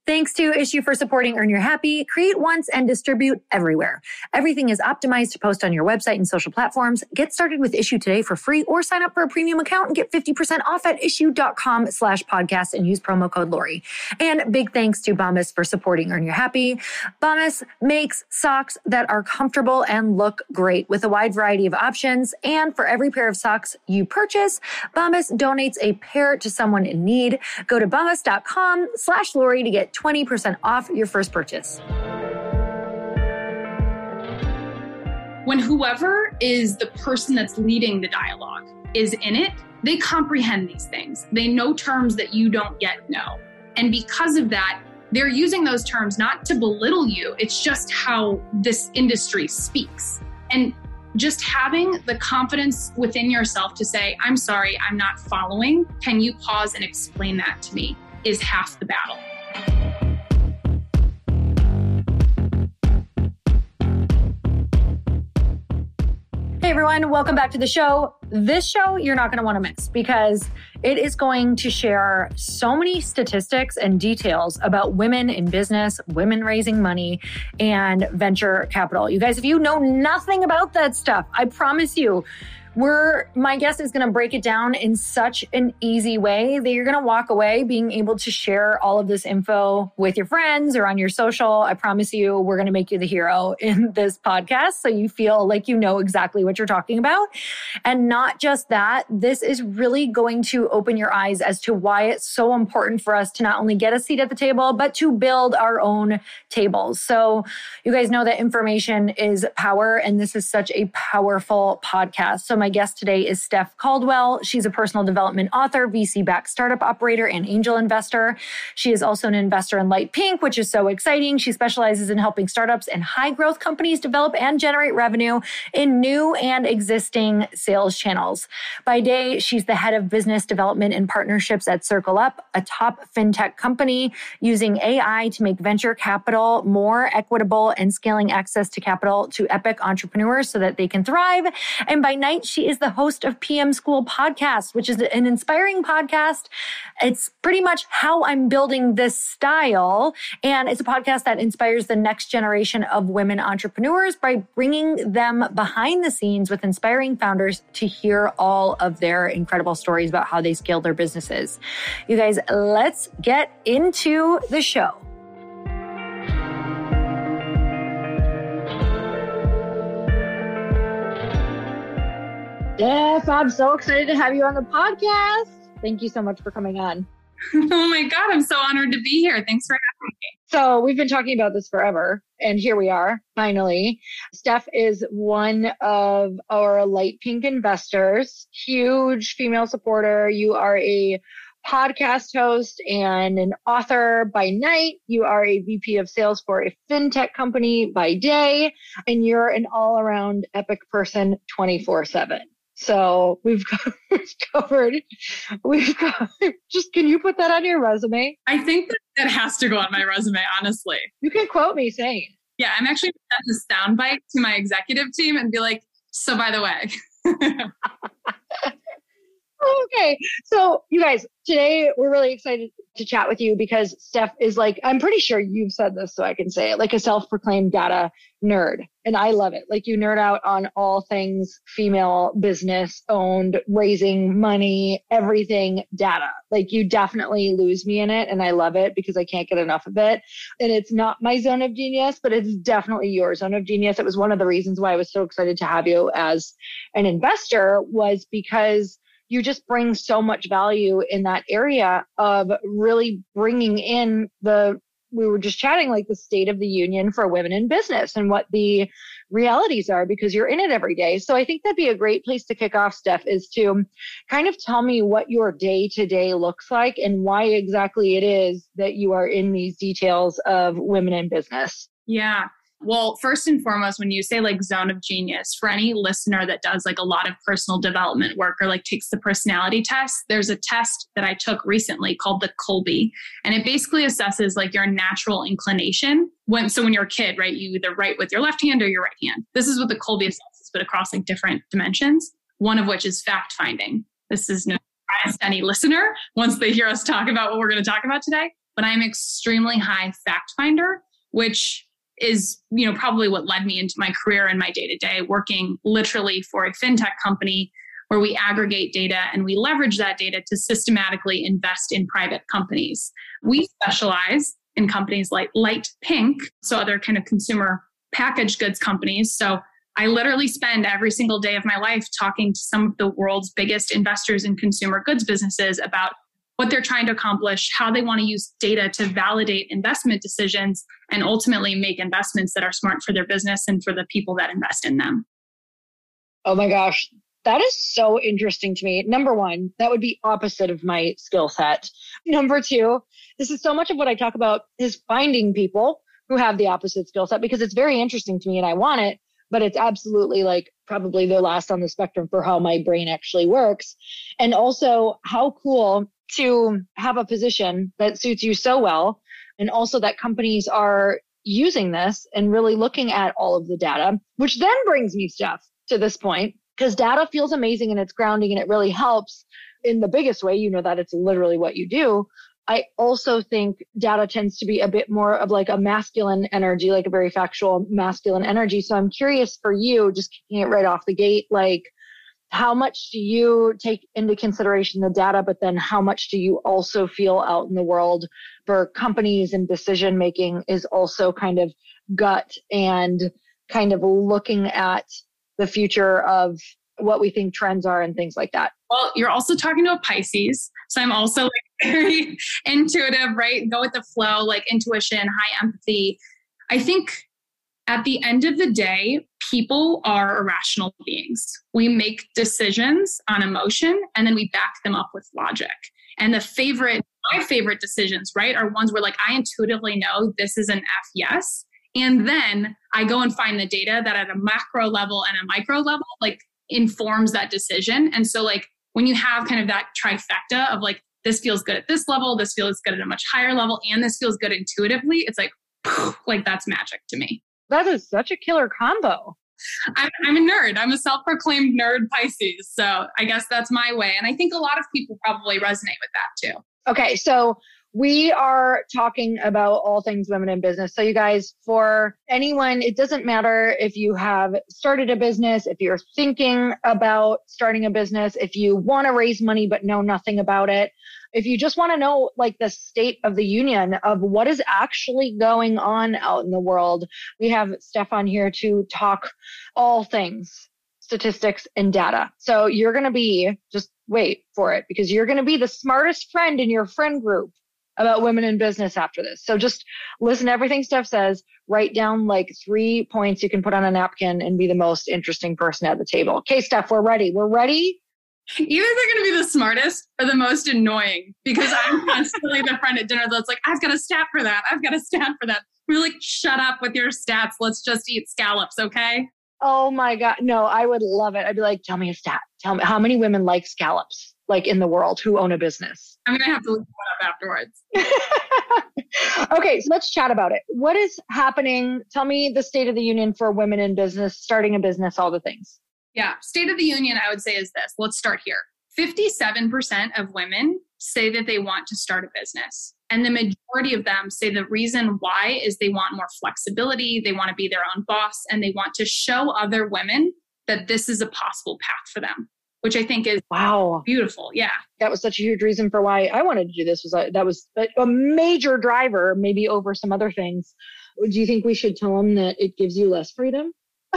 Thanks to Issue for supporting Earn Your Happy. Create once and distribute everywhere. Everything is optimized to post on your website and social platforms. Get started with Issue today for free or sign up for a premium account and get 50% off at issue.com/podcast and use promo code Lori. And big thanks to Bombas for supporting Earn Your Happy. Bombas makes socks that are comfortable and look great with a wide variety of options. And for every pair of socks you purchase, Bombas donates a pair to someone in need. Go to bombas.com/Lori to get 20% off your first purchase. When whoever is the person that's leading the dialogue is in it, they comprehend these things. They know terms that you don't yet know. And because of that, they're using those terms not to belittle you. It's just how this industry speaks. And just having the confidence within yourself to say, I'm sorry, I'm not following. Can you pause and explain that to me? Is half the battle. Hey everyone, welcome back to the show. This show you're not going to want to miss because it is going to share so many statistics and details about women in business, women raising money, and venture capital. You guys, if you know nothing about that stuff, I promise you, my guest is going to break it down in such an easy way that you're going to walk away being able to share all of this info with your friends or on your social. I promise you, we're going to make you the hero in this podcast so you feel like you know exactly what you're talking about. And not just that, this is really going to open your eyes as to why it's so important for us to not only get a seat at the table, but to build our own tables. So you guys know that information is power, and this is such a powerful podcast. So my guest today is Steph Caldwell. She's a personal development author, VC-backed startup operator, and angel investor. She is also an investor in Light Pink, which is so exciting. She specializes in helping startups and high-growth companies develop and generate revenue in new and existing sales channels. By day, she's the head of business development and partnerships at Circle Up, a top fintech company using AI to make venture capital more equitable and scaling access to capital to epic entrepreneurs so that they can thrive. And by night, she is the host of PM School Podcast, which is an inspiring podcast. It's pretty much how I'm building this style. And it's a podcast that inspires the next generation of women entrepreneurs by bringing them behind the scenes with inspiring founders to hear all of their incredible stories about how they scaled their businesses. You guys, let's get into the show. Steph, I'm so excited to have you on the podcast. Thank you so much for coming on. Oh my God, I'm so honored to be here. Thanks for having me. So we've been talking about this forever, and here we are, finally. Steph is one of our Light Pink investors, huge female supporter. You are a podcast host and an author by night. You are a VP of sales for a fintech company by day, and you're an all-around epic person 24/7. So we've covered, just, can you put that on your resume? I think that has to go on my resume, honestly. You can quote me saying. Yeah, I'm actually going to send a soundbite to my executive team and be like, so by the way. Okay. So you guys, today we're really excited to chat with you because Steph is like, I'm pretty sure you've said this so I can say it, like a self-proclaimed data nerd. And I love it. Like you nerd out on all things female business owned, raising money, everything data. Like you definitely lose me in it. And I love it because I can't get enough of it. And it's not my zone of genius, but it's definitely your zone of genius. It was one of the reasons why I was so excited to have you as an investor was because you just bring so much value in that area of really bringing in we were just chatting like the state of the union for women in business and what the realities are because you're in it every day. So I think that'd be a great place to kick off, Steph, is to kind of tell me what your day-to-day looks like and why exactly it is that you are in these details of women in business. Yeah. Well, first and foremost, when you say like zone of genius, for any listener that does like a lot of personal development work or like takes the personality test, there's a test that I took recently called the Kolbe. And it basically assesses like your natural inclination. When you're a kid, right, you either write with your left hand or your right hand. This is what the Kolbe assesses, but across like different dimensions, one of which is fact finding. This is no surprise to any listener once they hear us talk about what we're going to talk about today. but I'm extremely high fact finder, which is, probably what led me into my career and my day-to-day, working literally for a fintech company where we aggregate data and we leverage that data to systematically invest in private companies. We specialize in companies like Light Pink, so other kind of consumer packaged goods companies. So I literally spend every single day of my life talking to some of the world's biggest investors in consumer goods businesses about what they're trying to accomplish, how they want to use data to validate investment decisions, and ultimately make investments that are smart for their business and for the people that invest in them. Oh my gosh, that is so interesting to me. Number one, that would be opposite of my skill set. Number two, this is so much of what I talk about is finding people who have the opposite skill set, because it's very interesting to me and I want it, but it's absolutely like probably the last on the spectrum for how my brain actually works. And also how cool to have a position that suits you so well. And also that companies are using this and really looking at all of the data, which then brings me, Steph, to this point, because data feels amazing and it's grounding and it really helps in the biggest way, that it's literally what you do. I also think data tends to be a bit more of like a masculine energy, like a very factual masculine energy. So I'm curious for you, just kicking it right off the gate, like how much do you take into consideration the data, but then how much do you also feel out in the world for companies and decision making is also kind of gut and kind of looking at the future of what we think trends are and things like that? Well, you're also talking to a Pisces. So I'm also like very intuitive, right? Go with the flow, like intuition, high empathy. I think at the end of the day, people are irrational beings. We make decisions on emotion and then we back them up with logic. And my favorite decisions, right, are ones where like I intuitively know this is an F yes. And then I go and find the data that at a macro level and a micro level, like informs that decision. And so like when you have kind of that trifecta of like, this feels good at this level, this feels good at a much higher level, and this feels good intuitively, it's like that's magic to me. That is such a killer combo. I'm a nerd. I'm a self-proclaimed nerd Pisces. So I guess that's my way. And I think a lot of people probably resonate with that too. Okay. So we are talking about all things women in business. So you guys, for anyone, it doesn't matter if you have started a business, if you're thinking about starting a business, if you want to raise money but know nothing about it, if you just want to know like the state of the union of what is actually going on out in the world, we have Stefan here to talk all things statistics and data. So you're going to be, just wait for it, because you're going to be the smartest friend in your friend group about women in business after this. So just listen to everything Steph says, write down like 3 points you can put on a napkin and be the most interesting person at the table. Okay, Steph, we're ready. We're ready. Either they're going to be the smartest or the most annoying, because I'm constantly the friend at dinner that's like, I've got a stat for that. I've got a stat for that. We're like, shut up with your stats. Let's just eat scallops, okay? Oh my God. No, I would love it. I'd be like, tell me a stat. Tell me how many women like scallops, like in the world, who own a business. I'm going to have to look that up afterwards. Okay, so let's chat about it. What is happening? Tell me the state of the union for women in business, starting a business, all the things. Yeah. State of the union, I would say, is this. Let's start here. 57% of women say that they want to start a business. And the majority of them say the reason why is they want more flexibility, they want to be their own boss, and they want to show other women that this is a possible path for them, which I think is wow, beautiful. Yeah. That was such a huge reason for why I wanted to do this. That was a major driver, maybe over some other things. Do you think we should tell them that it gives you less freedom?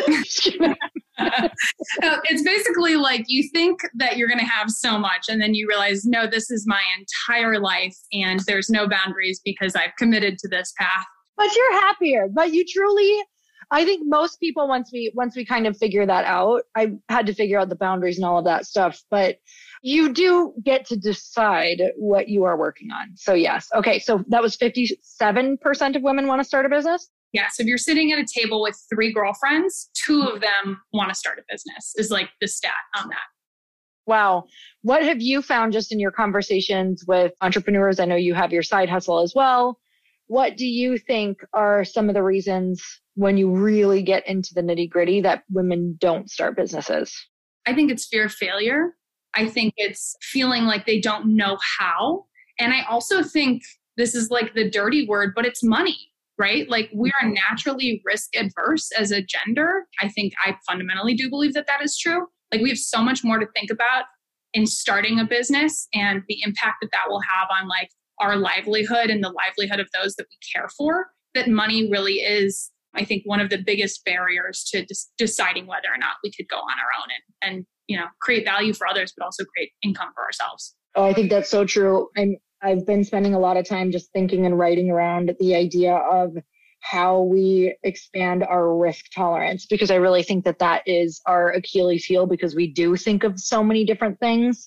It's basically like you think that you're going to have so much and then you realize, no, this is my entire life and there's no boundaries because I've committed to this path. But you're happier. But you truly, I think most people, once we kind of figure that out, I had to figure out the boundaries and all of that stuff, but you do get to decide what you are working on. So yes. Okay. So that was 57% of women want to start a business. Yeah. So if you're sitting at a table with 3 girlfriends, 2 of them want to start a business is like the stat on that. Wow. What have you found just in your conversations with entrepreneurs? I know you have your side hustle as well. What do you think are some of the reasons when you really get into the nitty gritty that women don't start businesses? I think it's fear of failure. I think it's feeling like they don't know how. And I also think this is like the dirty word, but it's money, right? Like we are naturally risk adverse as a gender. I think I fundamentally do believe that that is true. Like we have so much more to think about in starting a business and the impact that that will have on like our livelihood and the livelihood of those that we care for, that money really is, I think, one of the biggest barriers to deciding whether or not we could go on our own and create value for others, but also create income for ourselves. Oh, I think that's so true. And I've been spending a lot of time just thinking and writing around the idea of how we expand our risk tolerance, because I really think that that is our Achilles heel, because we do think of so many different things.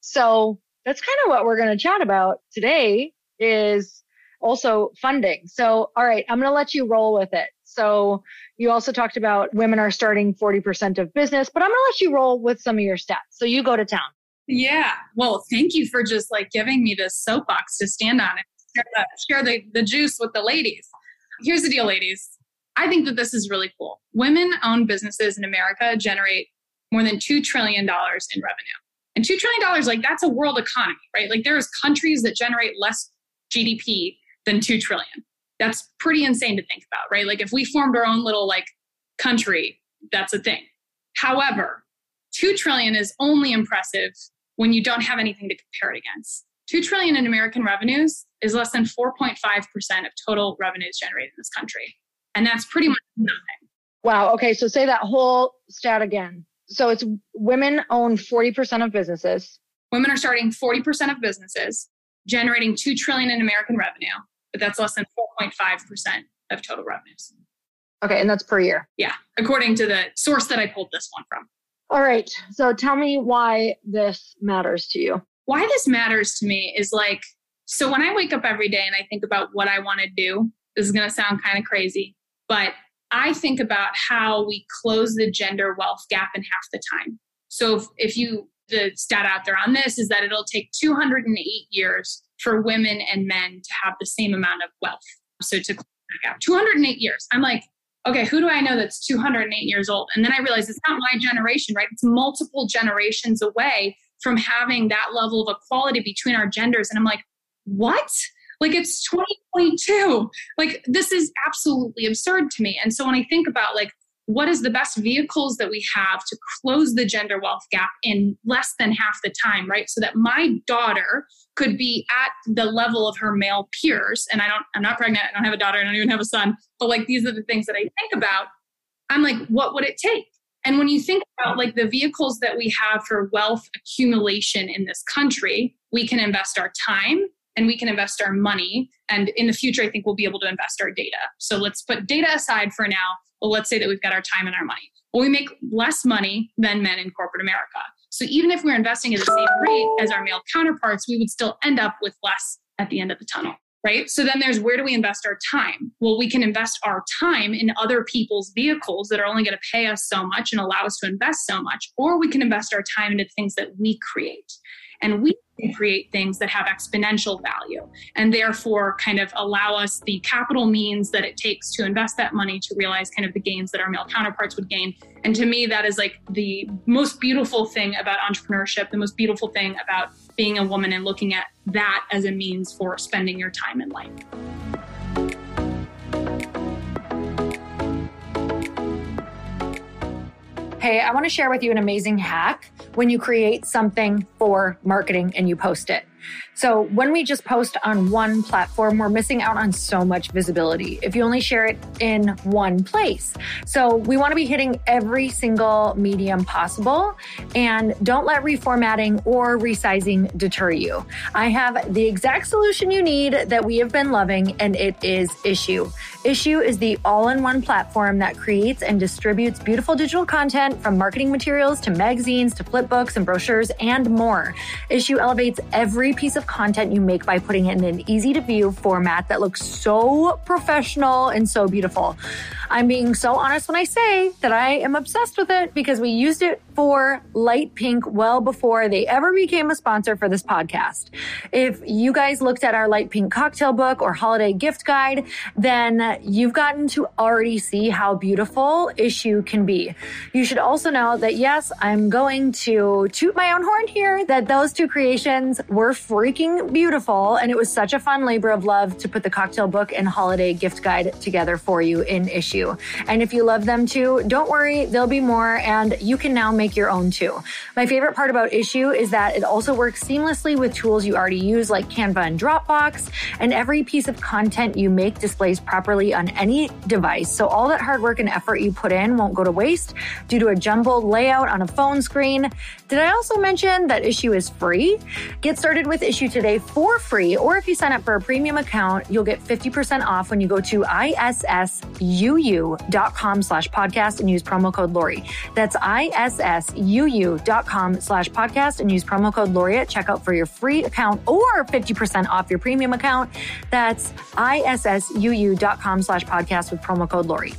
So that's kind of what we're going to chat about today, is also funding. So, all right, I'm going to let you roll with it. So you also talked about women are starting 40% of business, but I'm going to let you roll with some of your stats. So you go to town. Yeah. Well, thank you for just like giving me this soapbox to stand on and share the juice with the ladies. Here's the deal, ladies. I think that this is really cool. Women-owned businesses in America generate more than $2 trillion in revenue. And $2 trillion, like that's a world economy, right? Like there's countries that generate less GDP than $2 trillion. That's pretty insane to think about, right? Like if we formed our own little like country, that's a thing. However, $2 trillion is only impressive when you don't have anything to compare it against. $2 trillion in American revenues is less than 4.5% of total revenues generated in this country. And that's pretty much nothing. Wow. Okay. So say that whole stat again. So it's women own 40% of businesses. Women are starting 40% of businesses, generating $2 trillion in American revenue, but that's less than 4.5% of total revenues. Okay. And that's per year. Yeah. According to the source that I pulled this one from. All right. So tell me why this matters to you. Why this matters to me is like, so when I wake up every day and I think about what I want to do, this is going to sound kind of crazy, but I think about how we close the gender wealth gap in half the time. So if the stat out there on this is that it'll take 208 years for women and men to have the same amount of wealth. So to close that gap, 208 years. I'm like, okay, who do I know that's 208 years old? And then I realize it's not my generation, right? It's multiple generations away from having that level of equality between our genders. And I'm like, what? Like it's 2022. Like this is absolutely absurd to me. And so when I think about like, what is the best vehicles that we have to close the gender wealth gap in less than half the time, right? So that my daughter could be at the level of her male peers. And I'm not pregnant. I don't have a daughter. I don't even have a son. But like, these are the things that I think about. I'm like, what would it take? And when you think about like the vehicles that we have for wealth accumulation in this country, we can invest our time and we can invest our money. And in the future, I think we'll be able to invest our data. So let's put data aside for now. Well, let's say that we've got our time and our money. Well, we make less money than men in corporate America. So even if we're investing at the same rate as our male counterparts, we would still end up with less at the end of the tunnel, right? So then there's, where do we invest our time? Well, we can invest our time in other people's vehicles that are only going to pay us so much and allow us to invest so much, or we can invest our time into things that we create. And we can create things that have exponential value and therefore kind of allow us the capital means that it takes to invest that money to realize kind of the gains that our male counterparts would gain. And to me, that is like the most beautiful thing about entrepreneurship, the most beautiful thing about being a woman and looking at that as a means for spending your time in life. Hey, I want to share with you an amazing hack when you create something for marketing and you post it. So when we just post on one platform, we're missing out on so much visibility if you only share it in one place. So we want to be hitting every single medium possible, and don't let reformatting or resizing deter you. I have the exact solution you need that we have been loving, and it is Issuu. Issuu is the all-in-one platform that creates and distributes beautiful digital content, from marketing materials to magazines to flip books and brochures and more. Issuu elevates every piece of content you make by putting it in an easy to view format that looks so professional and so beautiful. I'm being so honest when I say that I am obsessed with it because we used it for light pink well before they ever became a sponsor for this podcast. If you guys looked at our light pink cocktail book or holiday gift guide, then you've gotten to already see how beautiful Issue can be. You should also know that, yes, I'm going to toot my own horn here, that those two creations were freaking beautiful. And it was such a fun labor of love to put the cocktail book and holiday gift guide together for you in Issue. And if you love them too, don't worry, there'll be more, and you can now make your own too. My favorite part about Issue is that it also works seamlessly with tools you already use like Canva and Dropbox, and every piece of content you make displays properly on any device. So all that hard work and effort you put in won't go to waste due to a jumbled layout on a phone screen. Did I also mention that Issue is free? Get started with Issue today for free, or if you sign up for a premium account, you'll get 50% off when you go to issuu.com/podcast and use promo code Lori. That's issuu.com/podcast and use promo code Lori at checkout for your free account or 50% off your premium account. That's issuu.com/podcast with promo code Lori.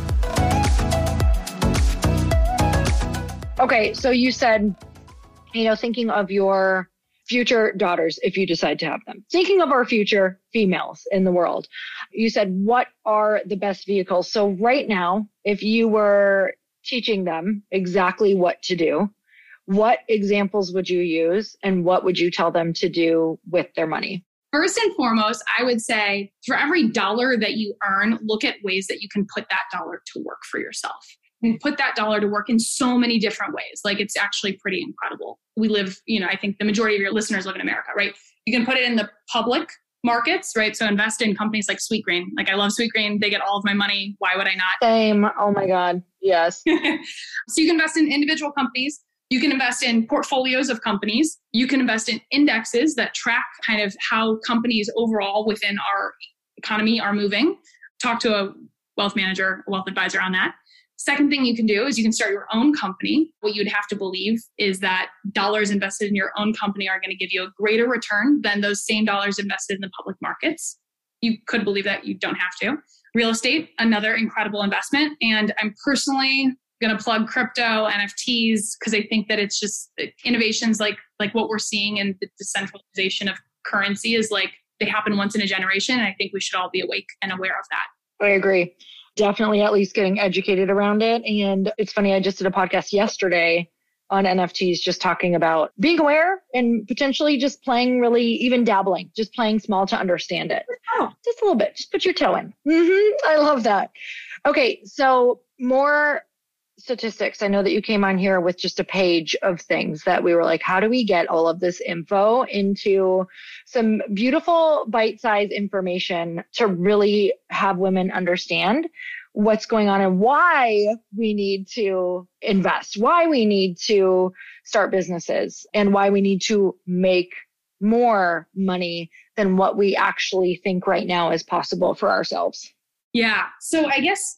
Okay, so you said, thinking of your future daughters, if you decide to have them, thinking of our future females in the world, you said, what are the best vehicles? So right now, if you were teaching them exactly what to do, what examples would you use and what would you tell them to do with their money? First and foremost, I would say for every dollar that you earn, look at ways that you can put that dollar to work for yourself. And put that dollar to work in so many different ways. Like, it's actually pretty incredible. We live, I think the majority of your listeners live in America, right? You can put it in the public markets, right? So invest in companies like Sweetgreen. Like, I love Sweetgreen. They get all of my money. Why would I not? Same. Oh my God. Yes. So you can invest in individual companies. You can invest in portfolios of companies. You can invest in indexes that track kind of how companies overall within our economy are moving. Talk to a wealth manager, a wealth advisor on that. Second thing you can do is you can start your own company. What you'd have to believe is that dollars invested in your own company are going to give you a greater return than those same dollars invested in the public markets. You could believe that. You don't have to. Real estate, another incredible investment. And I'm personally going to plug crypto, NFTs, because I think that it's just innovations like what we're seeing in the decentralization of currency is like they happen once in a generation. And I think we should all be awake and aware of that. I agree. Definitely at least getting educated around it. And it's funny, I just did a podcast yesterday on NFTs, just talking about being aware and potentially just playing, really even dabbling, just playing small to understand it. Oh, just a little bit. Just put your toe in. I love that. Okay. So more statistics. I know that you came on here with just a page of things that we were like, how do we get all of this info into some beautiful bite-sized information to really have women understand what's going on and why we need to invest, why we need to start businesses, and why we need to make more money than what we actually think right now is possible for ourselves? Yeah. So I guess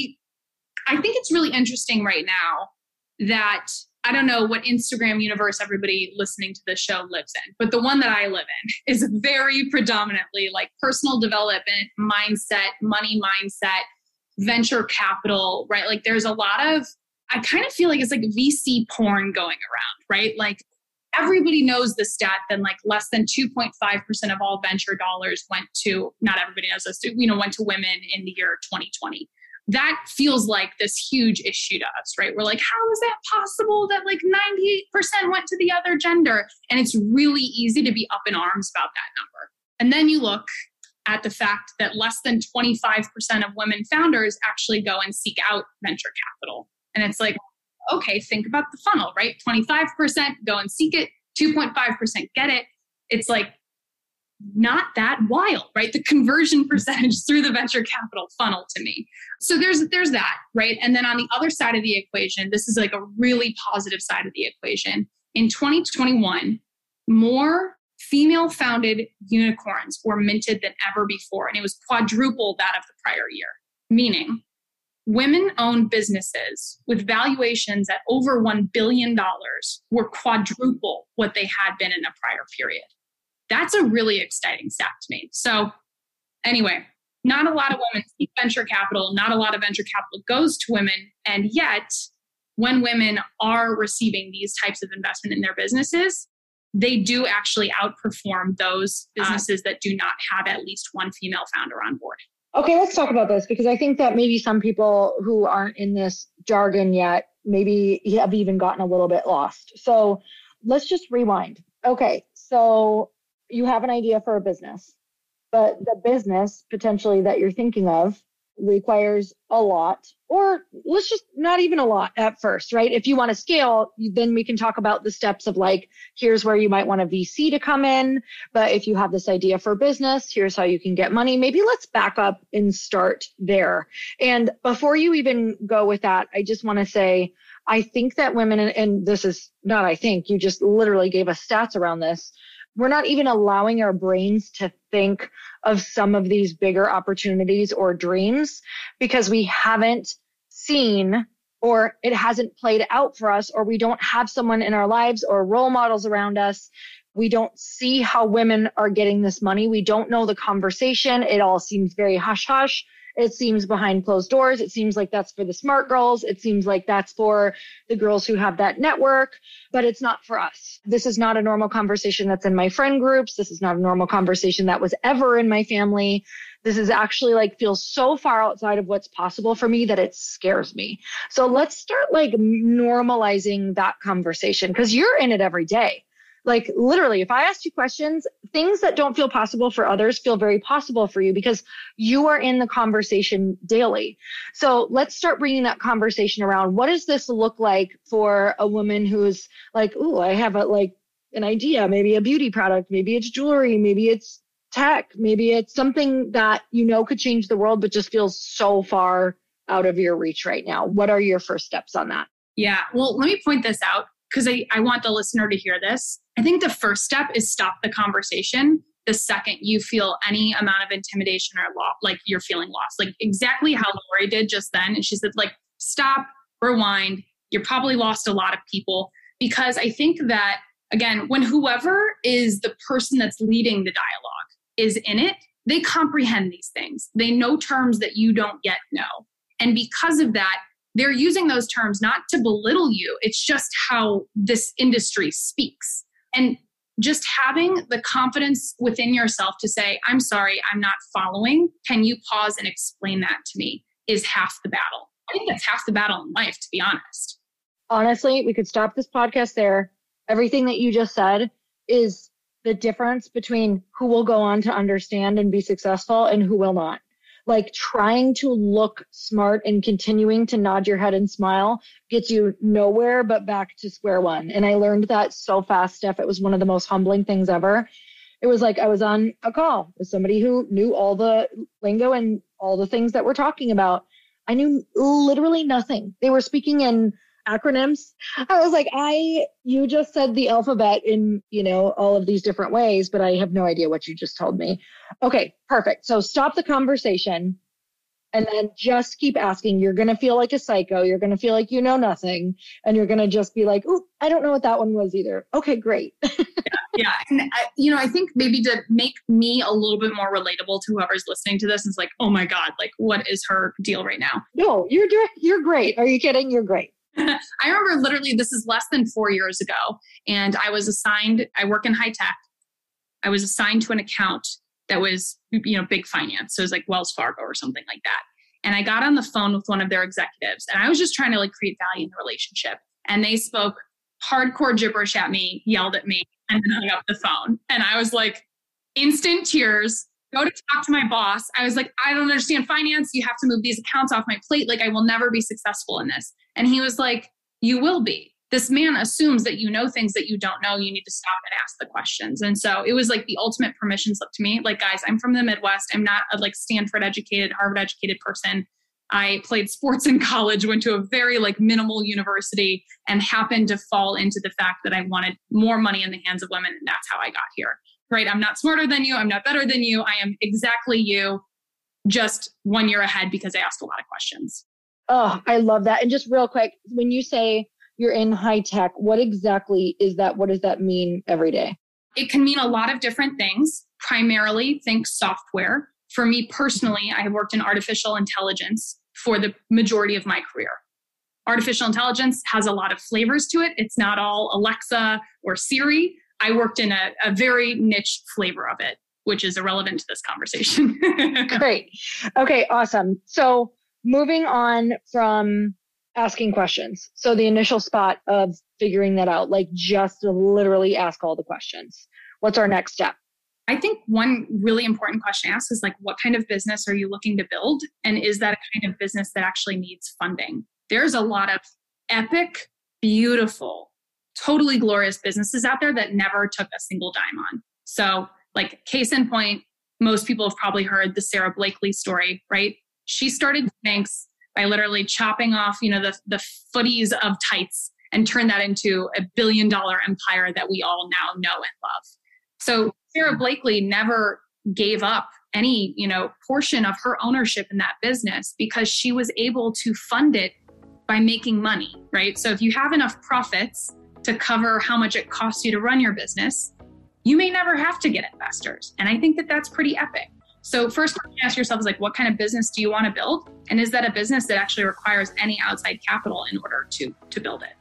I think it's really interesting right now that I don't know what Instagram universe everybody listening to this show lives in, but the one that I live in is very predominantly like personal development, mindset, money mindset, venture capital, right? Like there's a lot of, I kind of feel like it's like VC porn going around, right? Like everybody knows the stat that like less than 2.5% of all venture dollars went to, not everybody knows this, went to women in the year 2020. That feels like this huge issue to us, right? We're like, how is that possible that like 98% went to the other gender? And it's really easy to be up in arms about that number. And then you look at the fact that less than 25% of women founders actually go and seek out venture capital. And it's like, okay, think about the funnel, right? 25% go and seek it, 2.5% get it. It's like, not that wild, right? The conversion percentage through the venture capital funnel to me. So there's that, right? And then on the other side of the equation, this is like a really positive side of the equation. In 2021, more female-founded unicorns were minted than ever before, and it was quadruple that of the prior year. Meaning, women-owned businesses with valuations at over $1 billion were quadruple what they had been in a prior period. That's a really exciting stat to me. So anyway, not a lot of women seek venture capital. Not a lot of venture capital goes to women. And yet when women are receiving these types of investment in their businesses, they do actually outperform those businesses that do not have at least one female founder on board. Okay, let's talk about this, because I think that maybe some people who aren't in this jargon yet maybe have even gotten a little bit lost. So let's just rewind. Okay, so you have an idea for a business, but the business potentially that you're thinking of requires a lot, or let's just not even a lot at first, right? If you want to scale, then we can talk about the steps of like, here's where you might want a VC to come in. But if you have this idea for business, here's how you can get money. Maybe let's back up and start there. And before you even go with that, I just want to say, I think that women, and this is not, I think, you just literally gave us stats around this. We're not even allowing our brains to think of some of these bigger opportunities or dreams because we haven't seen, or it hasn't played out for us, or we don't have someone in our lives or role models around us. We don't see how women are getting this money. We don't know the conversation. It all seems very hush hush. It seems behind closed doors. It seems like that's for the smart girls. It seems like that's for the girls who have that network, but it's not for us. This is not a normal conversation that's in my friend groups. This is not a normal conversation that was ever in my family. This is actually like feels so far outside of what's possible for me that it scares me. So let's start like normalizing that conversation, because you're in it every day. Like literally, if I asked you questions, things that don't feel possible for others feel very possible for you because you are in the conversation daily. So let's start bringing that conversation around. What does this look like for a woman who's like, ooh, I have an idea, maybe a beauty product, maybe it's jewelry, maybe it's tech, maybe it's something that you know could change the world, but just feels so far out of your reach right now. What are your first steps on that? Yeah, well, let me point this out, because I want the listener to hear this. I think the first step is stop the conversation the second you feel any amount of intimidation or like you're feeling lost. Like exactly how Lori did just then. And she said, like, stop, rewind. You're probably lost a lot of people. Because I think that, again, when whoever is the person that's leading the dialogue is in it, they comprehend these things. They know terms that you don't yet know. And because of that, they're using those terms not to belittle you. It's just how this industry speaks. And just having the confidence within yourself to say, I'm sorry, I'm not following. Can you pause and explain that to me? Is half the battle. I think that's half the battle in life, to be honest. Honestly, we could stop this podcast there. Everything that you just said is the difference between who will go on to understand and be successful and who will not. Like trying to look smart and continuing to nod your head and smile gets you nowhere but back to square one. And I learned that so fast, Steph. It was one of the most humbling things ever. It was like I was on a call with somebody who knew all the lingo and all the things that we're talking about. I knew literally nothing. They were speaking in acronyms. I was like, you just said the alphabet in, all of these different ways, but I have no idea what you just told me. Okay, perfect. So stop the conversation and then just keep asking. You're going to feel like a psycho. You're going to feel like you know nothing. And you're going to just be like, oh, I don't know what that one was either. Okay, great. Yeah. And I think maybe to make me a little bit more relatable to whoever's listening to this is like, oh my God, like what is her deal right now? No, you're great. Are you kidding? You're great. I remember literally, this is less than 4 years ago, and I work in high tech. I was assigned to an account that was, big finance. So it was like Wells Fargo or something like that. And I got on the phone with one of their executives, and I was just trying to create value in the relationship. And they spoke hardcore gibberish at me, yelled at me, and then hung up the phone. And I was like, instant tears. Go to talk to my boss. I was like, I don't understand finance. You have to move these accounts off my plate. Like, I will never be successful in this. And he was like, you will be. This man assumes that you know things that you don't know. You need to stop and ask the questions. And so it was like the ultimate permission slip to me. Like, guys, I'm from the Midwest. I'm not a Stanford educated, Harvard educated person. I played sports in college, went to a very minimal university, and happened to fall into the fact that I wanted more money in the hands of women. And that's how I got here. Right? I'm not smarter than you. I'm not better than you. I am exactly you, just 1 year ahead because I asked a lot of questions. Oh, I love that. And just real quick, when you say you're in high tech, what exactly is that? What does that mean every day? It can mean a lot of different things. Primarily, think software. For me personally, I have worked in artificial intelligence for the majority of my career. artificial intelligence has a lot of flavors to it. It's not all Alexa or Siri. I worked in a very niche flavor of it, which is irrelevant to this conversation. Great. Okay, awesome. So moving on from asking questions. So the initial spot of figuring that out, like just to literally ask all the questions. What's our next step? I think one really important question to ask is like, what kind of business are you looking to build? And is that a kind of business that actually needs funding? There's a lot of epic, beautiful, totally glorious businesses out there that never took a single dime on. So like case in point, most people have probably heard the Sara Blakely story, right? She started Spanx by literally chopping off, the footies of tights and turned that into $1 billion empire that we all now know and love. So Sara Blakely never gave up any, portion of her ownership in that business because she was able to fund it by making money, right? So if you have enough profits to cover how much it costs you to run your business, you may never have to get investors. And I think that that's pretty epic. So first, ask yourself is like, what kind of business do you want to build? And is that a business that actually requires any outside capital in order to build it?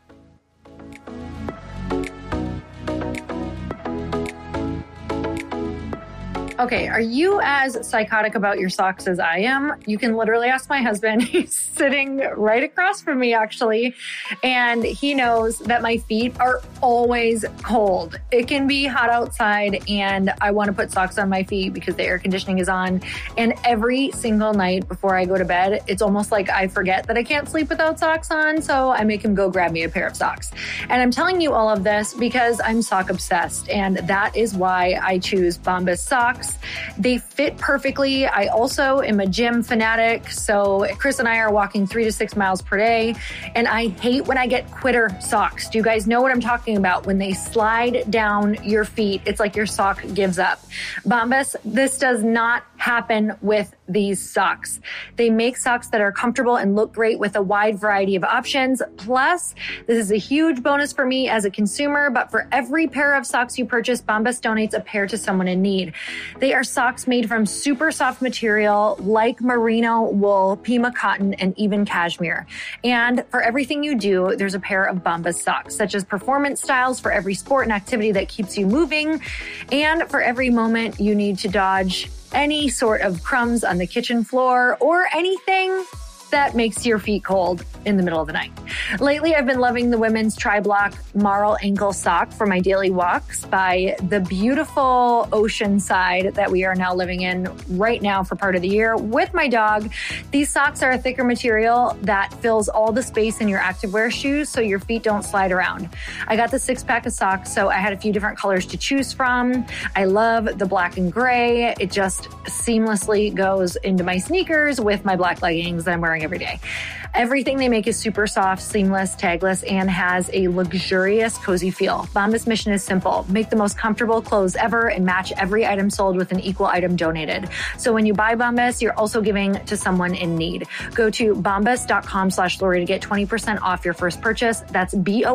Okay, are you as psychotic about your socks as I am? You can literally ask my husband. He's sitting right across from me, actually. And he knows that my feet are always cold. It can be hot outside and I want to put socks on my feet because the air conditioning is on. And every single night before I go to bed, it's almost like I forget that I can't sleep without socks on. So I make him go grab me a pair of socks. And I'm telling you all of this because I'm sock obsessed. And that is why I choose Bombas socks. They fit perfectly. I also am a gym fanatic. So Chris and I are walking 3 to 6 miles per day. And I hate when I get quitter socks. Do you guys know what I'm talking about? When they slide down your feet, it's like your sock gives up. Bombas, this does not happen with these socks. They make socks that are comfortable and look great with a wide variety of options. Plus, this is a huge bonus for me as a consumer, but for every pair of socks you purchase, Bombas donates a pair to someone in need. They are socks made from super soft material like merino wool, Pima cotton, and even cashmere. And for everything you do, there's a pair of Bombas socks, such as performance styles for every sport and activity that keeps you moving, and for every moment you need to dodge any sort of crumbs on the kitchen floor or anything that makes your feet cold in the middle of the night. Lately, I've been loving the women's Tri-Block Marl ankle sock for my daily walks by the beautiful oceanside that we are now living in right now for part of the year with my dog. These socks are a thicker material that fills all the space in your activewear shoes so your feet don't slide around. I got the 6-pack of socks, so I had a few different colors to choose from. I love the black and gray. It just seamlessly goes into my sneakers with my black leggings that I'm wearing every day. Everything they make is super soft, seamless, tagless, and has a luxurious, cozy feel. Bombas' mission is simple. Make the most comfortable clothes ever and match every item sold with an equal item donated. So when you buy Bombas, you're also giving to someone in need. Go to bombas.com/Lori to get 20% off your first purchase. That's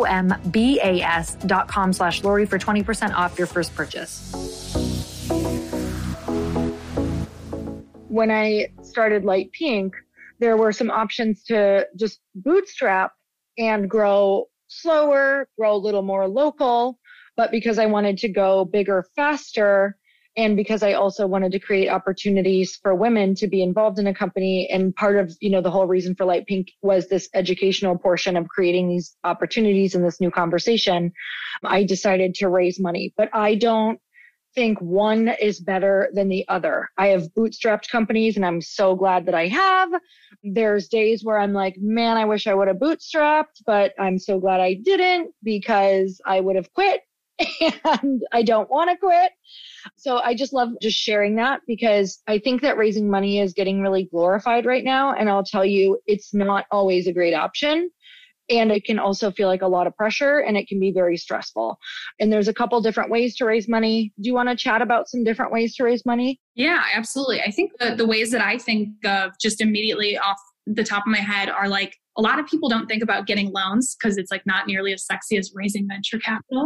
BOMBAS.com/Lori for 20% off your first purchase. When I started Light Pink, there were some options to just bootstrap and grow slower, grow a little more local. But because I wanted to go bigger, faster, and because I also wanted to create opportunities for women to be involved in a company, and part of, the whole reason for Light Pink was this educational portion of creating these opportunities in this new conversation, I decided to raise money. But I don't think one is better than the other. I have bootstrapped companies and I'm so glad that I have. There's days where I'm like, man, I wish I would have bootstrapped, but I'm so glad I didn't because I would have quit and I don't want to quit. So I just love just sharing that because I think that raising money is getting really glorified right now. And I'll tell you, it's not always a great option. And it can also feel like a lot of pressure and it can be very stressful. And there's a couple different ways to raise money. Do you want to chat about some different ways to raise money? Yeah, absolutely. I think the ways that I think of just immediately off the top of my head are like, a lot of people don't think about getting loans because it's like not nearly as sexy as raising venture capital.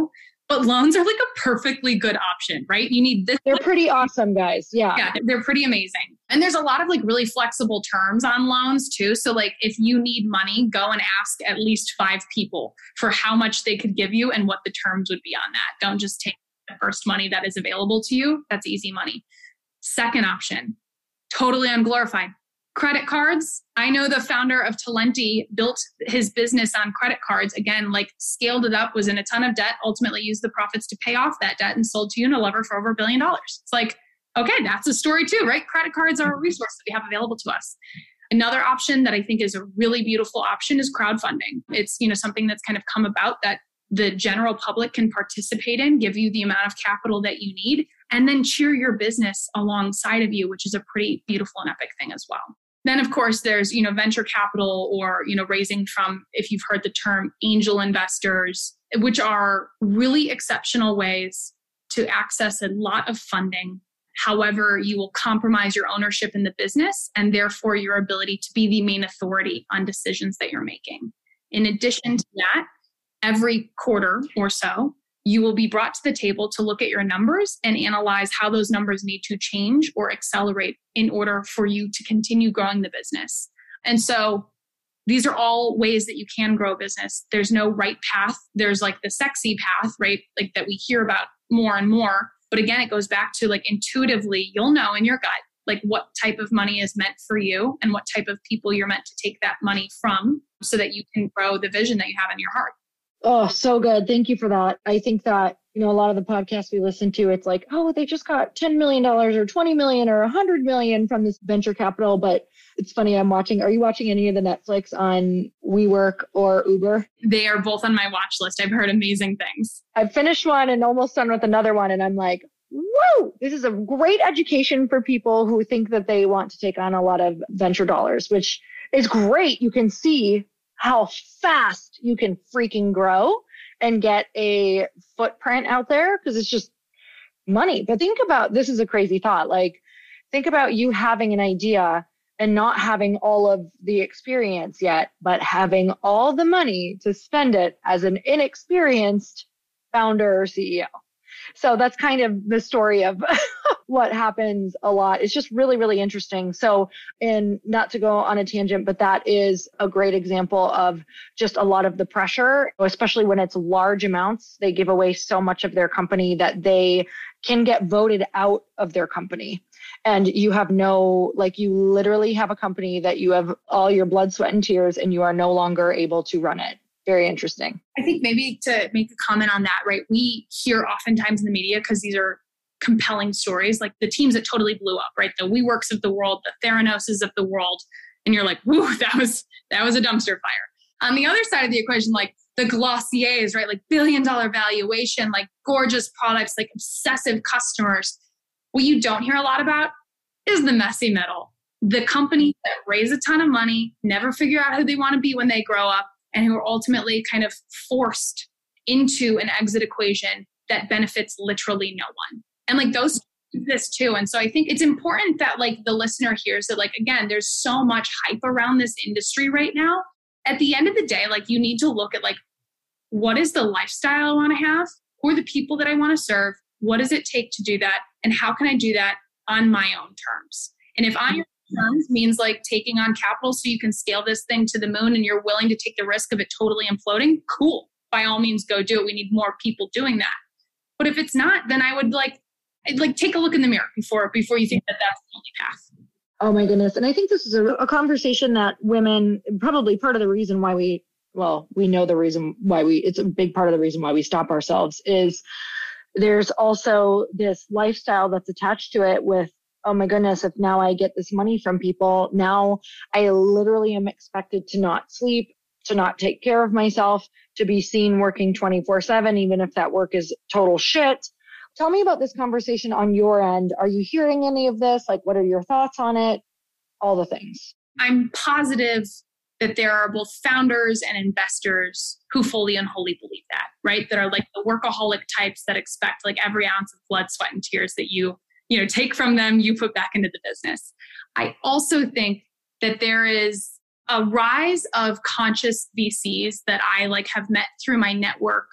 But loans are like a perfectly good option, right? You need this. They're pretty awesome, guys. Yeah, they're pretty amazing. And there's a lot of like really flexible terms on loans too. So like if you need money, go and ask at least 5 people for how much they could give you and what the terms would be on that. Don't just take the first money that is available to you. That's easy money. Second option, totally unglorified. Credit cards. I know the founder of Talenti built his business on credit cards. Again, like scaled it up, was in a ton of debt, ultimately used the profits to pay off that debt and sold to Unilever for over $1 billion. It's like, okay, that's a story too, right? Credit cards are a resource that we have available to us. Another option that I think is a really beautiful option is crowdfunding. It's, something that's kind of come about that the general public can participate in, give you the amount of capital that you need, and then cheer your business alongside of you, which is a pretty beautiful and epic thing as well. Then, of course, there's, venture capital or, raising from, if you've heard the term, angel investors, which are really exceptional ways to access a lot of funding. However, you will compromise your ownership in the business and therefore your ability to be the main authority on decisions that you're making. In addition to that, every quarter or so, you will be brought to the table to look at your numbers and analyze how those numbers need to change or accelerate in order for you to continue growing the business. And so these are all ways that you can grow a business. There's no right path. There's like the sexy path, right? Like that we hear about more and more. But again, it goes back to like intuitively, you'll know in your gut, like what type of money is meant for you and what type of people you're meant to take that money from so that you can grow the vision that you have in your heart. Oh, so good. Thank you for that. I think that, a lot of the podcasts we listen to, it's like, oh, they just got $10 million or 20 million or 100 million from this venture capital. But it's funny, are you watching any of the Netflix on WeWork or Uber? They are both on my watch list. I've heard amazing things. I've finished one and almost done with another one. And I'm like, whoa, this is a great education for people who think that they want to take on a lot of venture dollars, which is great. You can see how fast you can freaking grow and get a footprint out there because it's just money. But think about, this is a crazy thought. Like, think about you having an idea and not having all of the experience yet, but having all the money to spend it as an inexperienced founder or CEO. So that's kind of the story of what happens a lot. It's just really, really interesting. So, and not to go on a tangent, but that is a great example of just a lot of the pressure, especially when it's large amounts. They give away so much of their company that they can get voted out of their company. And you have you literally have a company that you have all your blood, sweat, and tears, and you are no longer able to run it. Very interesting. I think maybe to make a comment on that, right? We hear oftentimes in the media, because these are compelling stories, like the teams that totally blew up, right? The WeWorks of the world, the Theranoses of the world. And you're like, whoo, that was a dumpster fire. On the other side of the equation, like the Glossiers, right? Like $1 billion valuation, like gorgeous products, like obsessive customers. What you don't hear a lot about is the messy middle. The companies that raise a ton of money, never figure out who they want to be when they grow up, and who are ultimately kind of forced into an exit equation that benefits literally no one. And like those exist too. And so I think it's important that like the listener hears that, like, again, there's so much hype around this industry right now. At the end of the day, like you need to look at like, what is the lifestyle I want to have? Who are the people that I want to serve? What does it take to do that? And how can I do that on my own terms? And if on your terms means like taking on capital so you can scale this thing to the moon and you're willing to take the risk of it totally imploding, cool. By all means, go do it. We need more people doing that. But if it's not, then I would like take a look in the mirror before you think that that's the only path. Oh my goodness. And I think this is a conversation that women, probably part of the reason why we know the reason why it's a big part of the reason why we stop ourselves is there's also this lifestyle that's attached to it with, oh my goodness, if now I get this money from people, now I literally am expected to not sleep, to not take care of myself, to be seen working 24/7, even if that work is total shit. Tell me about this conversation on your end. Are you hearing any of this? Like, what are your thoughts on it? All the things. I'm positive that there are both founders and investors who fully and wholly believe that, right? That are like the workaholic types that expect like every ounce of blood, sweat, and tears that you take from them, you put back into the business. I also think that there is a rise of conscious VCs that I like have met through my network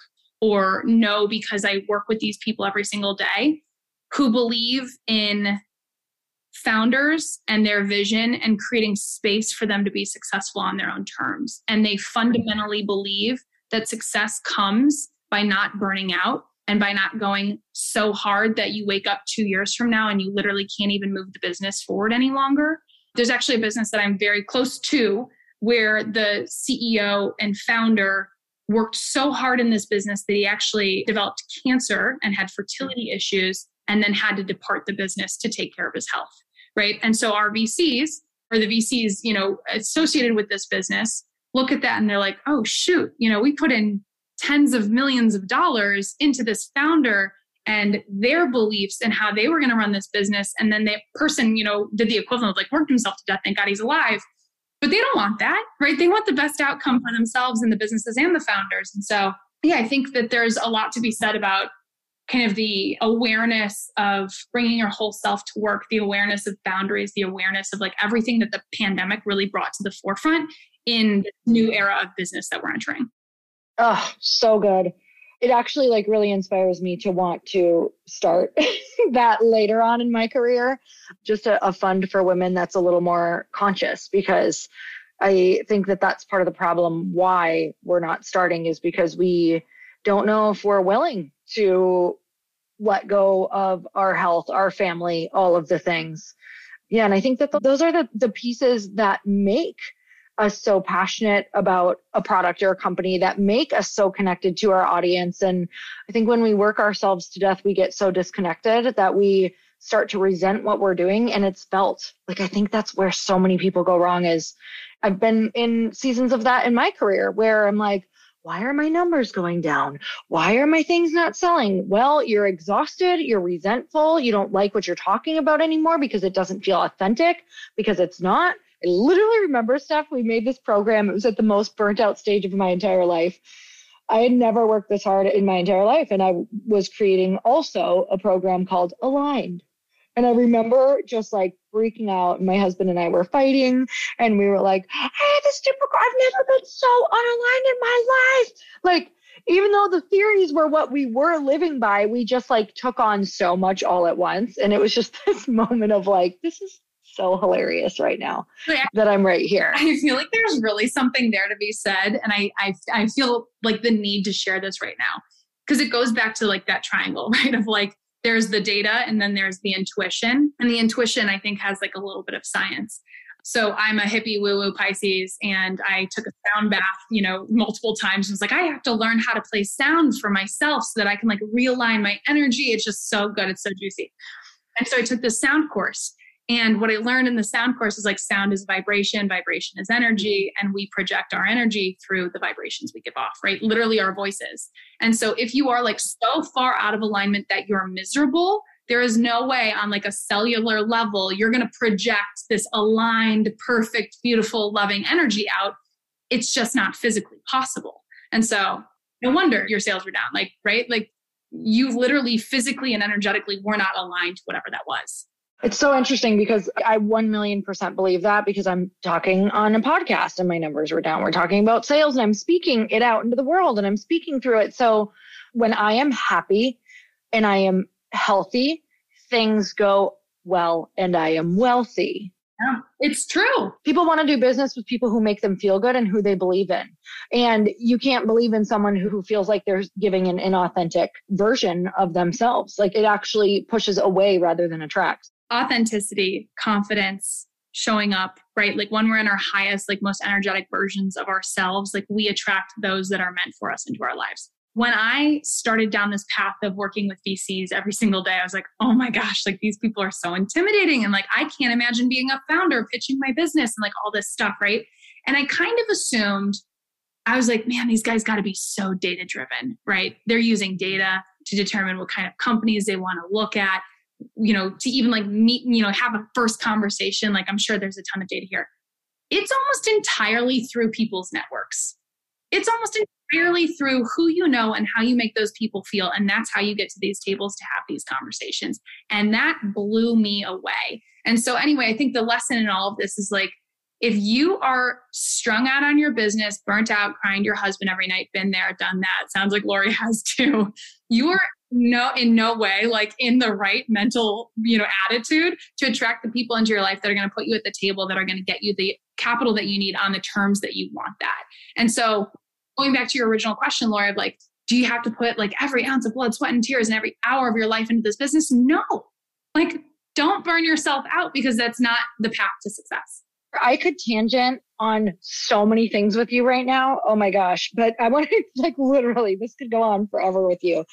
or know because I work with these people every single day who believe in founders and their vision and creating space for them to be successful on their own terms. And they fundamentally believe that success comes by not burning out and by not going so hard that you wake up 2 years from now and you literally can't even move the business forward any longer. There's actually a business that I'm very close to where the CEO and founder worked so hard in this business that he actually developed cancer and had fertility issues and then had to depart the business to take care of his health, right? And so our VCs, or the VCs, associated with this business, look at that and they're like, oh, shoot, we put in tens of millions of dollars into this founder and their beliefs and how they were going to run this business. And then that person, did the equivalent of like worked himself to death. Thank God he's alive. But they don't want that, right? They want the best outcome for themselves and the businesses and the founders. And so, yeah, I think that there's a lot to be said about kind of the awareness of bringing your whole self to work, the awareness of boundaries, the awareness of like everything that the pandemic really brought to the forefront in the new era of business that we're entering. Oh, so good. It actually like really inspires me to want to start that later on in my career, just a fund for women that's a little more conscious, because I think that that's part of the problem why we're not starting is because we don't know if we're willing to let go of our health, our family, all of the things. Yeah. And I think that those are the pieces that make us so passionate about a product or a company, that make us so connected to our audience. And I think when we work ourselves to death, we get so disconnected that we start to resent what we're doing. And it's felt like, I think that's where so many people go wrong. Is I've been in seasons of that in my career where I'm like, why are my numbers going down? Why are my things not selling? Well, you're exhausted, you're resentful, you don't like what you're talking about anymore because it doesn't feel authentic, because it's not. I literally remember, Steph, we made this program. It was at the most burnt out stage of my entire life. I had never worked this hard in my entire life. And I was creating also a program called Aligned. And I remember just like freaking out. My husband and I were fighting and we were like, I had this stupid, I've never been so unaligned in my life. Like, even though the theories were what we were living by, we just like took on so much all at once. And it was just this moment of like, this is so hilarious right now that I'm right here. I feel like there's really something there to be said. And I feel like the need to share this right now because it goes back to like that triangle, right? Of like, there's the data and then there's the intuition. And the intuition, I think, has like a little bit of science. So I'm a hippie woo-woo Pisces, and I took a sound bath, multiple times. I was like, I have to learn how to play sound for myself so that I can like realign my energy. It's just so good. It's so juicy. And so I took this sound course. And what I learned in the sound course is like sound is vibration is energy, and we project our energy through the vibrations we give off, right? Literally our voices. And so if you are like so far out of alignment that you're miserable, there is no way on like a cellular level, you're going to project this aligned, perfect, beautiful, loving energy out. It's just not physically possible. And so no wonder your sales were down, like, right? Like you literally physically and energetically were not aligned to whatever that was. It's so interesting because I 1,000,000% believe that, because I'm talking on a podcast and my numbers were down. We're talking about sales and I'm speaking it out into the world and I'm speaking through it. So when I am happy and I am healthy, things go well and I am wealthy. Yeah, it's true. People want to do business with people who make them feel good and who they believe in. And you can't believe in someone who feels like they're giving an inauthentic version of themselves. Like it actually pushes away rather than attracts. Authenticity, confidence, showing up, right? Like when we're in our highest, like most energetic versions of ourselves, like we attract those that are meant for us into our lives. When I started down this path of working with VCs every single day, I was like, oh my gosh, like these people are so intimidating. And like, I can't imagine being a founder, pitching my business and like all this stuff, right? And I kind of assumed, I was like, man, these guys got to be so data driven, right? They're using data to determine what kind of companies they want to look at, to even like meet, have a first conversation. Like I'm sure there's a ton of data here. It's almost entirely through people's networks. It's almost entirely through who you know and how you make those people feel. And that's how you get to these tables to have these conversations. And that blew me away. And so anyway, I think the lesson in all of this is like, If you are strung out on your business, burnt out, crying to your husband every night, been there, done that, sounds like Lori has too, you are in no way like in the right mental, attitude to attract the people into your life that are going to put you at the table, that are going to get you the capital that you need on the terms that you want that. And so going back to your original question, Lori, of like, do you have to put like every ounce of blood, sweat, and tears and every hour of your life into this business? No. Like, don't burn yourself out, because that's not the path to success. I could tangent on so many things with you right now. Oh my gosh. But I want to like literally, this could go on forever with you.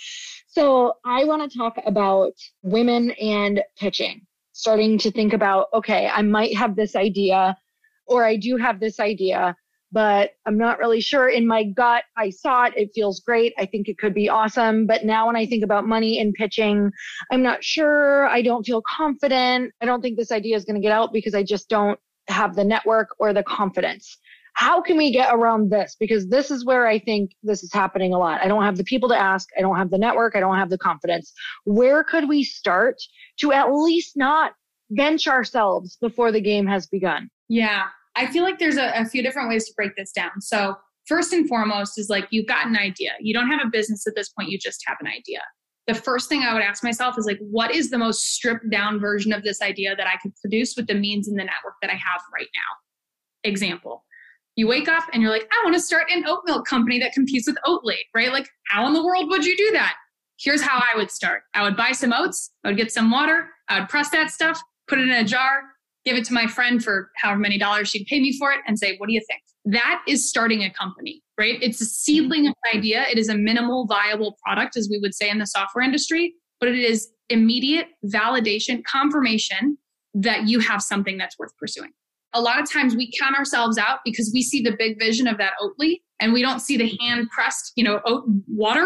So I want to talk about women and pitching, starting to think about, okay, I might have this idea, or I do have this idea, but I'm not really sure. In my gut, I saw it. It feels great. I think it could be awesome. But now when I think about money and pitching, I'm not sure. I don't feel confident. I don't think this idea is going to get out because I just don't have the network or the confidence. How can we get around this? Because this is where I think this is happening a lot. I don't have the people to ask. I don't have the network. I don't have the confidence. Where could we start to at least not bench ourselves before the game has begun? Yeah, I feel like there's a few different ways to break this down. So first and foremost is like, you've got an idea. You don't have a business at this point. You just have an idea. The first thing I would ask myself is like, what is the most stripped down version of this idea that I could produce with the means and the network that I have right now? Example, you wake up and you're like, I want to start an oat milk company that competes with Oatly, right? Like, how in the world would you do that? Here's how I would start. I would buy some oats. I would get some water. I would press that stuff, put it in a jar, give it to my friend for however many dollars she'd pay me for it, and say, what do you think? That is starting a company, right? It's a seedling idea. It is a minimal viable product, as we would say in the software industry, but it is immediate validation, confirmation that you have something that's worth pursuing. A lot of times we count ourselves out because we see the big vision of that Oatly and we don't see the hand pressed, oat water.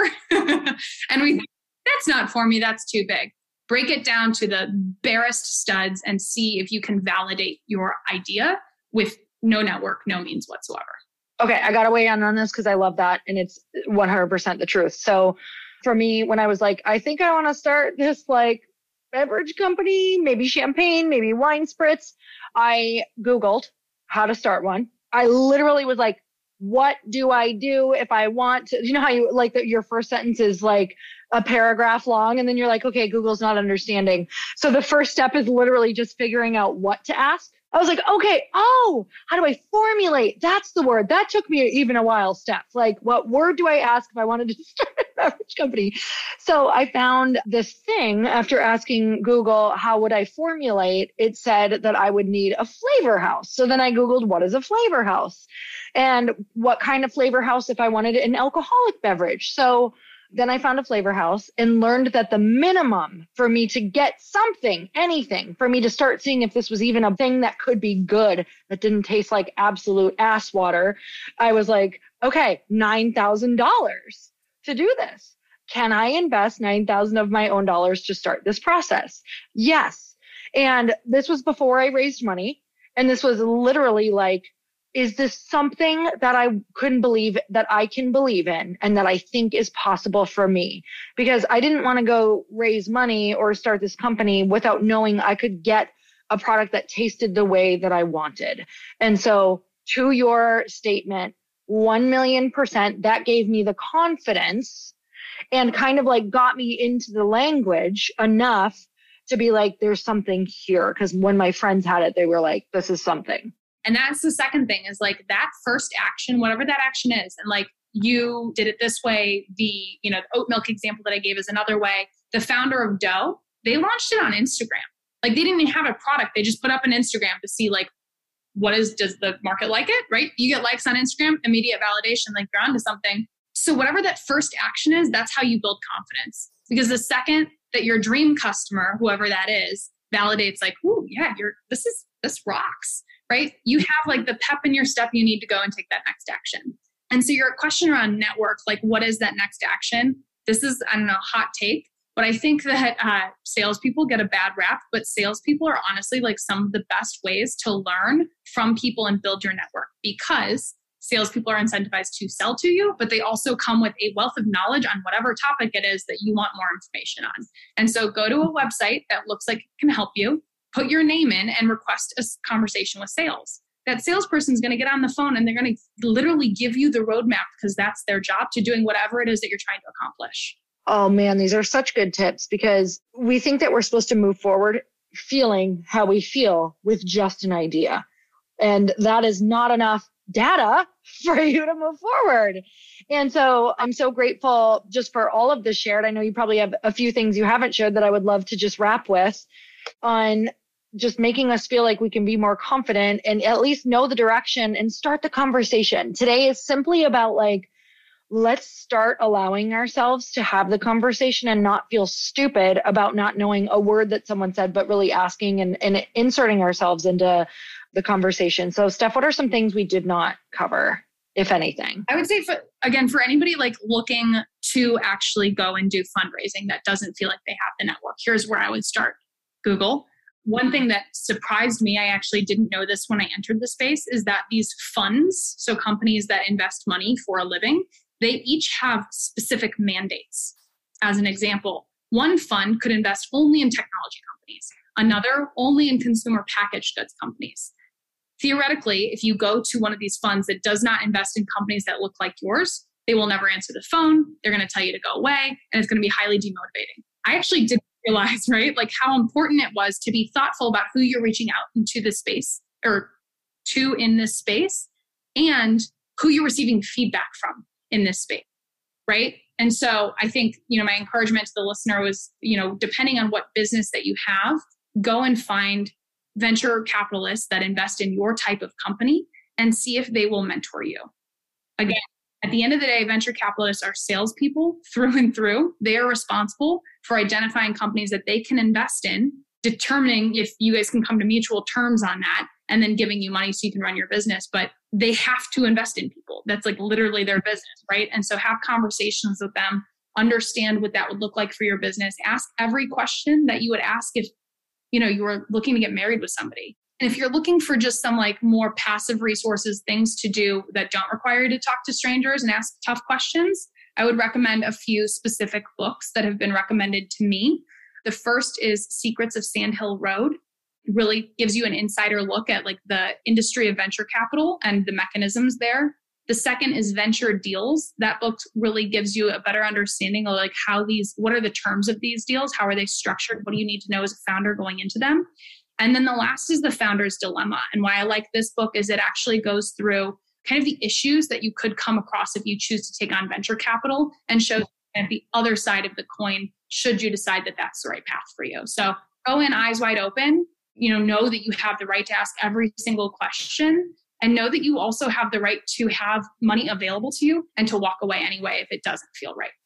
And we think, that's not for me. That's too big. Break it down to the barest studs and see if you can validate your idea with no network, no means whatsoever. Okay, I got to weigh in on this because I love that. And it's 100% the truth. So for me, when I was like, I think I want to start this like beverage company, maybe champagne, maybe wine spritz, I Googled how to start one. I literally was like, what do I do if I want to? You know how you like that your first sentence is like a paragraph long and then you're like, okay, Google's not understanding. So the first step is literally just figuring out what to ask. I was like, okay, how do I formulate? That's the word. That took me even a while steps. Like, what word do I ask if I wanted to start a beverage company? So I found this thing after asking Google, how would I formulate? It said that I would need a flavor house. So then I Googled, what is a flavor house? And what kind of flavor house if I wanted an alcoholic beverage? So then I found a flavor house and learned that the minimum for me to get something, anything, for me to start seeing if this was even a thing that could be good, that didn't taste like absolute ass water, I was like, okay, $9,000 to do this. Can I invest $9,000 of my own dollars to start this process? Yes. And this was before I raised money. And this was literally like, is this something that I couldn't believe that I can believe in and that I think is possible for me? Because I didn't want to go raise money or start this company without knowing I could get a product that tasted the way that I wanted. And so to your statement, 1,000,000%, that gave me the confidence and kind of like got me into the language enough to be like, there's something here. Because when my friends had it, they were like, this is something. And that's the second thing is like that first action, whatever that action is. And like you did it this way. The oat milk example that I gave is another way. The founder of Dough, they launched it on Instagram. Like they didn't even have a product. They just put up an Instagram to see like, does the market like it, right? You get likes on Instagram, immediate validation, like you're onto something. So whatever that first action is, that's how you build confidence. Because the second that your dream customer, whoever that is, validates like, ooh, yeah, this rocks. Right? You have like the pep in your step you need to go and take that next action. And so your question around network, like what is that next action? This is, I don't know, hot take, but I think that salespeople get a bad rap, but salespeople are honestly like some of the best ways to learn from people and build your network because salespeople are incentivized to sell to you, but they also come with a wealth of knowledge on whatever topic it is that you want more information on. And so go to a website that looks like it can help you. Put your name in and request a conversation with sales. that salesperson is going to get on the phone and they're going to literally give you the roadmap because that's their job to doing whatever it is that you're trying to accomplish. Oh man, these are such good tips because we think that we're supposed to move forward feeling how we feel with just an idea. And that is not enough data for you to move forward. And so I'm so grateful just for all of this shared. I know you probably have a few things you haven't shared that I would love to just wrap with on just making us feel like we can be more confident and at least know the direction and start the conversation. Today is simply about like, let's start allowing ourselves to have the conversation and not feel stupid about not knowing a word that someone said, but really asking and inserting ourselves into the conversation. So Steph, what are some things we did not cover, if anything? I would say for anybody like looking to actually go and do fundraising that doesn't feel like they have the network, here's where I would start. Google. One thing that surprised me, I actually didn't know this when I entered the space, is that these funds, so companies that invest money for a living, they each have specific mandates. As an example, one fund could invest only in technology companies, another only in consumer packaged goods companies. Theoretically, if you go to one of these funds that does not invest in companies that look like yours, they will never answer the phone. They're going to tell you to go away, and it's going to be highly demotivating. I actually didn't realize, right, like how important it was to be thoughtful about who you're reaching out into this space or to in this space and who you're receiving feedback from in this space, right? And so I think, my encouragement to the listener was, depending on what business that you have, go and find venture capitalists that invest in your type of company and see if they will mentor you. Again, at the end of the day, venture capitalists are salespeople through and through. They are responsible for identifying companies that they can invest in, determining if you guys can come to mutual terms on that, and then giving you money so you can run your business. But they have to invest in people. That's like literally their business, right? And so have conversations with them, understand what that would look like for your business. Ask every question that you would ask if, you were looking to get married with somebody. And if you're looking for just some like more passive resources, things to do that don't require you to talk to strangers and ask tough questions, I would recommend a few specific books that have been recommended to me. The first is Secrets of Sand Hill Road. It really gives you an insider look at like the industry of venture capital and the mechanisms there. The second is Venture Deals. That book really gives you a better understanding of like what are the terms of these deals? How are they structured? What do you need to know as a founder going into them? And then the last is The Founder's Dilemma. And why I like this book is it actually goes through kind of the issues that you could come across if you choose to take on venture capital and shows the other side of the coin should you decide that that's the right path for you. So go in eyes wide open, know that you have the right to ask every single question and know that you also have the right to have money available to you and to walk away anyway if it doesn't feel right.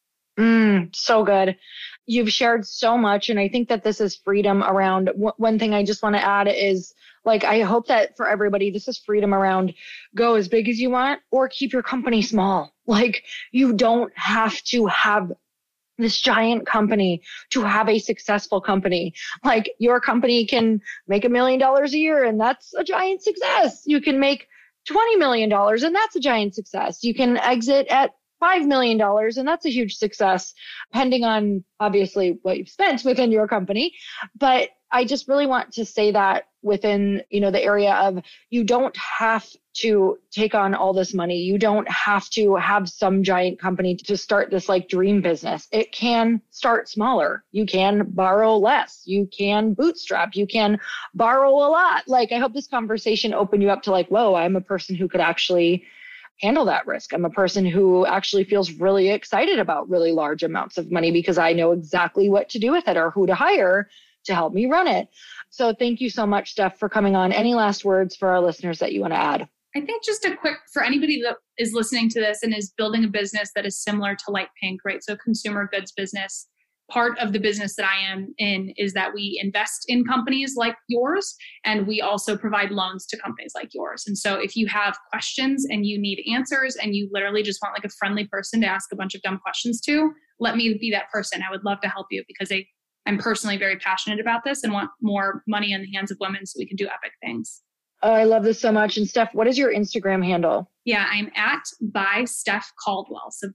So good. You've shared so much. And I think that this is freedom around one thing I just want to add is like, I hope that for everybody, this is freedom around go as big as you want or keep your company small. Like you don't have to have this giant company to have a successful company. Like your company can make $1 million a year and that's a giant success. You can make $20 million and that's a giant success. You can exit at $5 million and that's a huge success, depending on obviously what you've spent within your company. But I just really want to say that within, the area of you don't have to take on all this money. You don't have to have some giant company to start this like dream business. It can start smaller. You can borrow less. You can bootstrap. You can borrow a lot. Like I hope this conversation opened you up to like, whoa, I'm a person who could actually handle that risk. I'm a person who actually feels really excited about really large amounts of money because I know exactly what to do with it or who to hire to help me run it. So thank you so much, Steph, for coming on. Any last words for our listeners that you want to add? I think just a quick, for anybody that is listening to this and is building a business that is similar to Light Pink, right? So consumer goods business. Part of the business that I am in is that we invest in companies like yours, and we also provide loans to companies like yours. And so if you have questions and you need answers and you literally just want like a friendly person to ask a bunch of dumb questions to, let me be that person. I would love to help you because I'm personally very passionate about this and want more money in the hands of women so we can do epic things. Oh, I love this so much. And Steph, what is your Instagram handle? Yeah, I'm at by Steph Caldwell. So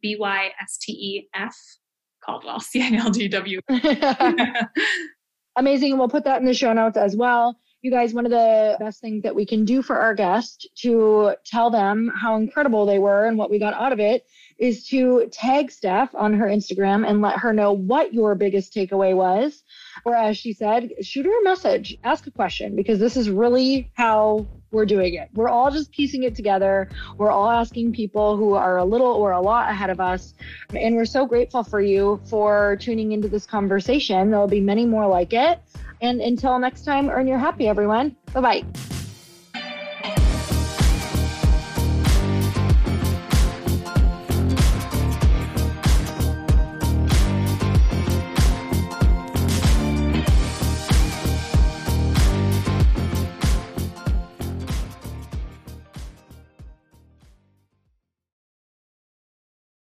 BYSTEF Caldwell, CILDW. Amazing. And we'll put that in the show notes as well. You guys, one of the best things that we can do for our guest to tell them how incredible they were and what we got out of it is to tag Steph on her Instagram and let her know what your biggest takeaway was. Or as she said, shoot her a message, ask a question, because this is really how we're doing it. We're all just piecing it together. We're all asking people who are a little or a lot ahead of us. And we're so grateful for you for tuning into this conversation. There'll be many more like it. And until next time, earn your happy, everyone. Bye-bye.